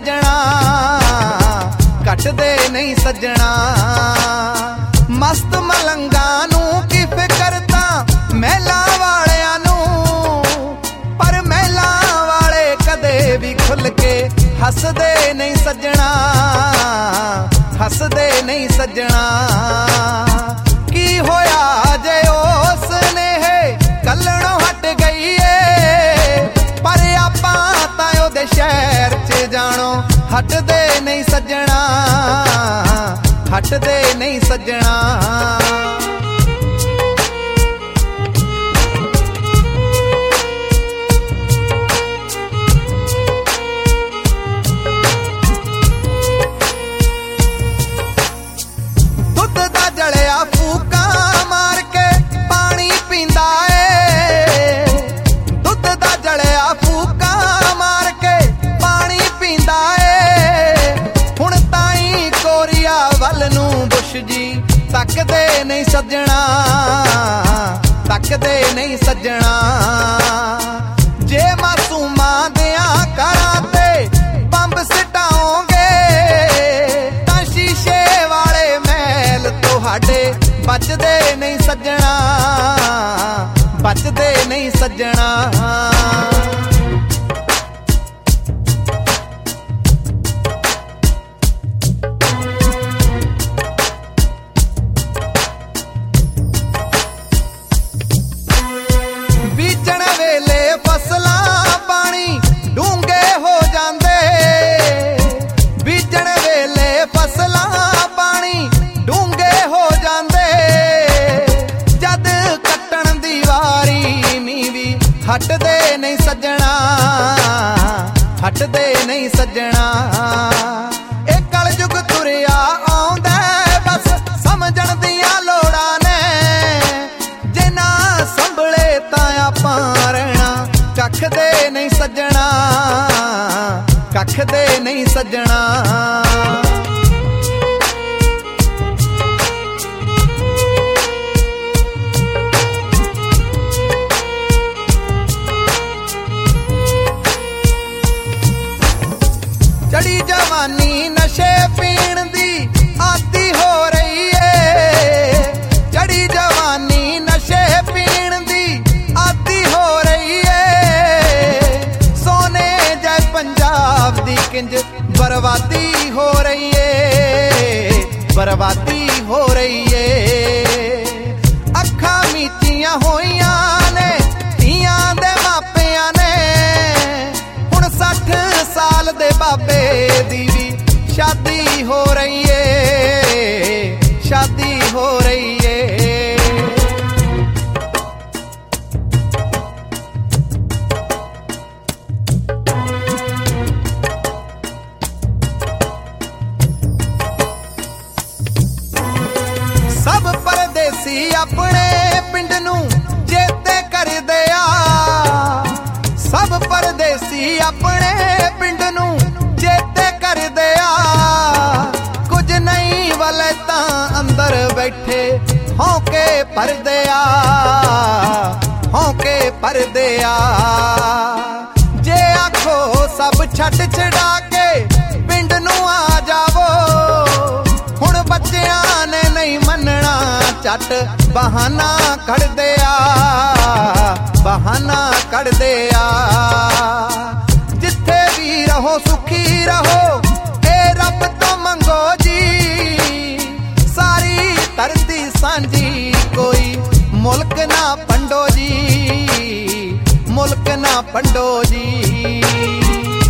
सजना, कटदे नहीं सजना। मस्त मलंगा नू की फिकर तां महला वालियां नू, पर महला वाले कदे भी खुल के हसदे नहीं सजना, हसदे नहीं सजना। की होया जे उस नेहे कल्लणों हट गई है, पर आपां तां ओदे शहर च जाणो हटदे नहीं सजना, हटदे नहीं सजना। दुध दा जलिया फूका मार के पानी पींदा है, दुध दा जलिया फूका मार के पानी पींदा है। हुण ताई कोरिया वल नू बुश जी तकदे नहीं सजना, तकदे नहीं सजना। जे मासूमां दियां घरां ते बंब सिटाओगे, तां शीशे वाले महल तुहाडे बचदे नहीं सजना, बचदे नहीं सजना। बीजण वेले फसलां पानी डूंगे हो जांदे, बीजण वेले फसलां पानी डूंगे हो जांदे। जद कट्टण दी वारी नीवी हटदे नहीं सजना, हटदे नहीं सजना। ए कलयुग तुरिया आउंदा बस समझण दियां लोड़ां ने, जे ना संभले तां आपां रहना कख दे नहीं सजना, कख दे नहीं सजना। चढ़ी जवानी नशे पीण दी आदी हो रही है, चढ़ी जवानी नशे पीण दी आदी हो रही है। सोने जय पंजाब दी किंज बर्बादी हो रही है, बर्बादी हो रही है। अखा मीचियां होइयां ने धीआं दे मापियां ने, हुण 60 साल दे बाबे दी भी शादी हो रही है, शादी हो रही है। सब परदेसी अपने पिंड नू चेते करदे आ, सब परदेसी अपने पिंड नू चेते करदे आ। कुछ नहीं वाले तां अंदर बैठे होके परदे आ, होके परदे आ। जे आखो सब छट छड़ा के पिंड नू आ जावो, हुण बच्चियां ने नहीं मनना झट बहाना कढ़दे आ, बहाना कढ़दे आ। जिथे भी रहो सुखी रहो ए रब तो मंगो जी, सारी धरती सांझी कोई मुल्क ना पंडो जी, मुल्क ना पंडो जी।